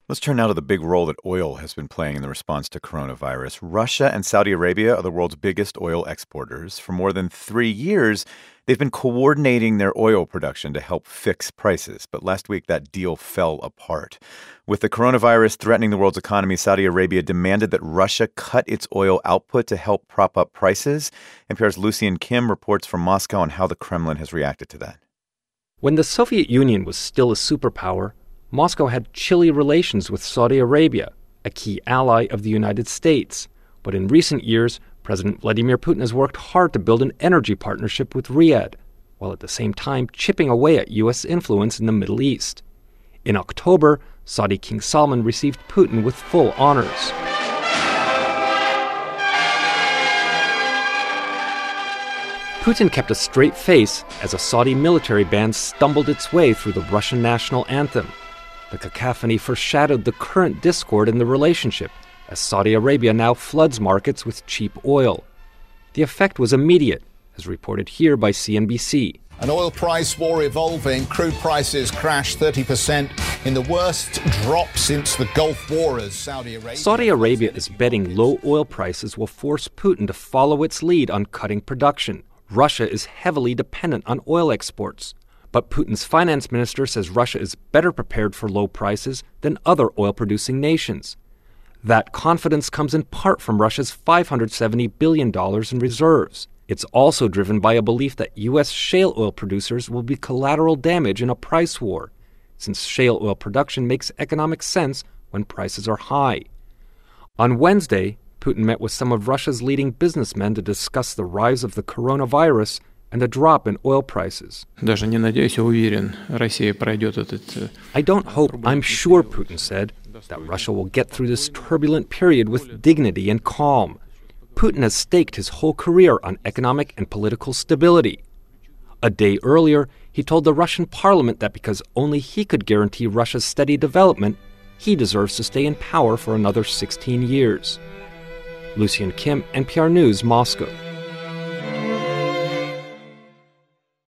Let's turn now to the big role that oil has been playing in the response to coronavirus. Russia and Saudi Arabia are the world's biggest oil exporters. For more than 3 years, they've been coordinating their oil production to help fix prices. But last week, that deal fell apart. With the coronavirus threatening the world's economy, Saudi Arabia demanded that Russia cut its oil output to help prop up prices. NPR's Lucian Kim reports from Moscow on how the Kremlin has reacted to that. When the Soviet Union was still a superpower, Moscow had chilly relations with Saudi Arabia, a key ally of the United States. But in recent years, President Vladimir Putin has worked hard to build an energy partnership with Riyadh, while at the same time chipping away at U.S. influence in the Middle East. In October, Saudi King Salman received Putin with full honors. Putin kept a straight face as a Saudi military band stumbled its way through the Russian national anthem. The cacophony foreshadowed the current discord in the relationship, as Saudi Arabia now floods markets with cheap oil. The effect was immediate, as reported here by CNBC. An oil price war evolving. Crude prices crashed 30% in the worst drop since the Gulf War as Saudi Arabia is betting low oil prices will force Putin to follow its lead on cutting production. Russia is heavily dependent on oil exports. But Putin's finance minister says Russia is better prepared for low prices than other oil-producing nations. That confidence comes in part from Russia's $570 billion in reserves. It's also driven by a belief that U.S. shale oil producers will be collateral damage in a price war, since shale oil production makes economic sense when prices are high. On Wednesday, Putin met with some of Russia's leading businessmen to discuss the rise of the coronavirus and the drop in oil prices. I don't hope, I'm sure, Putin said, that Russia will get through this turbulent period with dignity and calm. Putin has staked his whole career on economic and political stability. A day earlier, he told the Russian parliament that because only he could guarantee Russia's steady development, he deserves to stay in power for another 16 years. Lucian Kim, NPR News, Moscow.